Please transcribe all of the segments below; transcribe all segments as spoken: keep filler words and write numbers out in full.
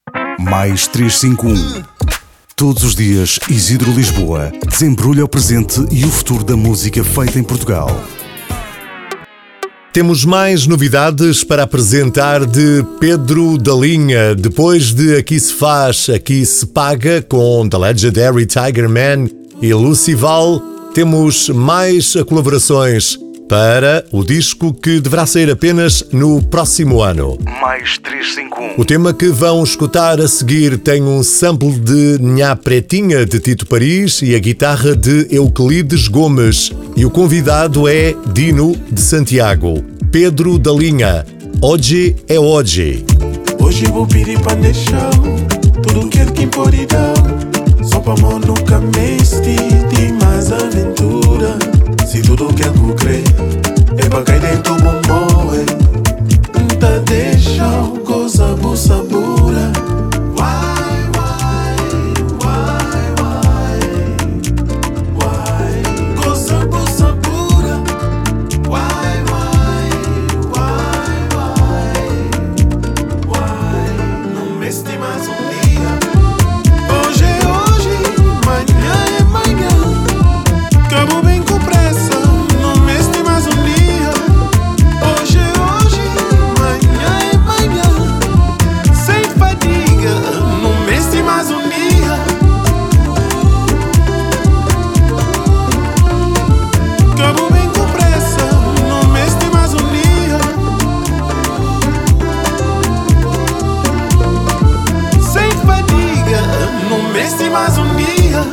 Mais trezentos e cinquenta e um. Todos os dias, Isidro Lisboa desembrulha o presente e o futuro da música feita em Portugal. Temos mais novidades para apresentar de Pedro da Linha. Depois de Aqui se faz, aqui se paga, com The Legendary Tiger Man e Lucival, temos mais colaborações para o disco que deverá sair apenas no próximo ano. Mais trezentos e cinquenta e um. O tema que vão escutar a seguir tem um sample de Nha Pretinha, de Tito Paris, e a guitarra de Euclides Gomes. E o convidado é Dino de Santiago. Pedro da Linha, hoje é hoje. Hoje vou pedir para deixar tudo que ele pode dar. Só para mão nunca me de mais aventura. Se tudo que eu crer é para cair dentro do morrer, tá deixa coisa boa sabura. Why, why, why, why, why, coisa boa sabura. Why, why, why, why, why, não me este mais um dia. Hoje é hoje, manhã é manhã. Acabou bem com pressa. Mais um dia.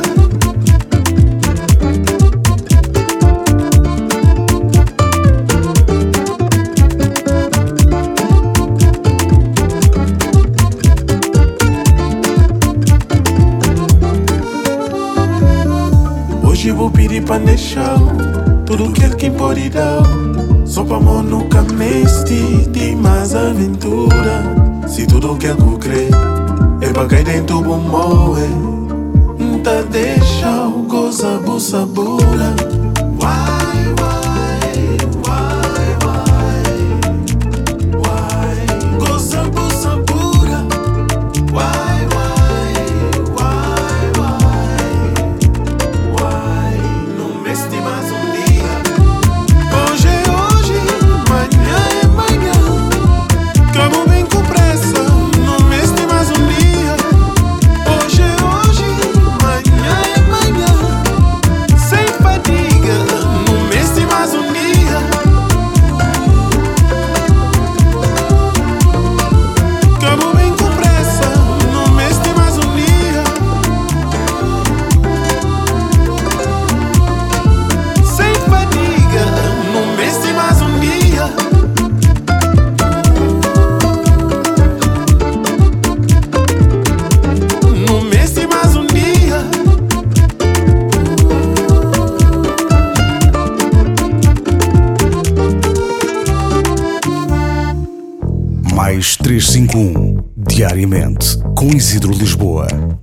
Hoje vou pedir para deixar tudo que ele pode dar. Só para mão nunca me de mais aventura. Se tudo que eu crer é para cair dentro do morrer, tá deixa o goza boa sabura. Why, why, why, why, why, goza boa sabura. Why, why, why, why, why, não me este mais um dia. Hoje é hoje, manhã é manhã. Acabou bem com pressa, não me este mais um dia. Hoje é hoje, manhã é manhã. Sem fadiga, não me este mais um dia. Acabou bem com pressa, não me este mais um dia. Sem fadiga, não me este mais um dia. Não me este mais um dia. Mais trezentos e cinquenta e um. Diariamente, com Isidro Lisboa.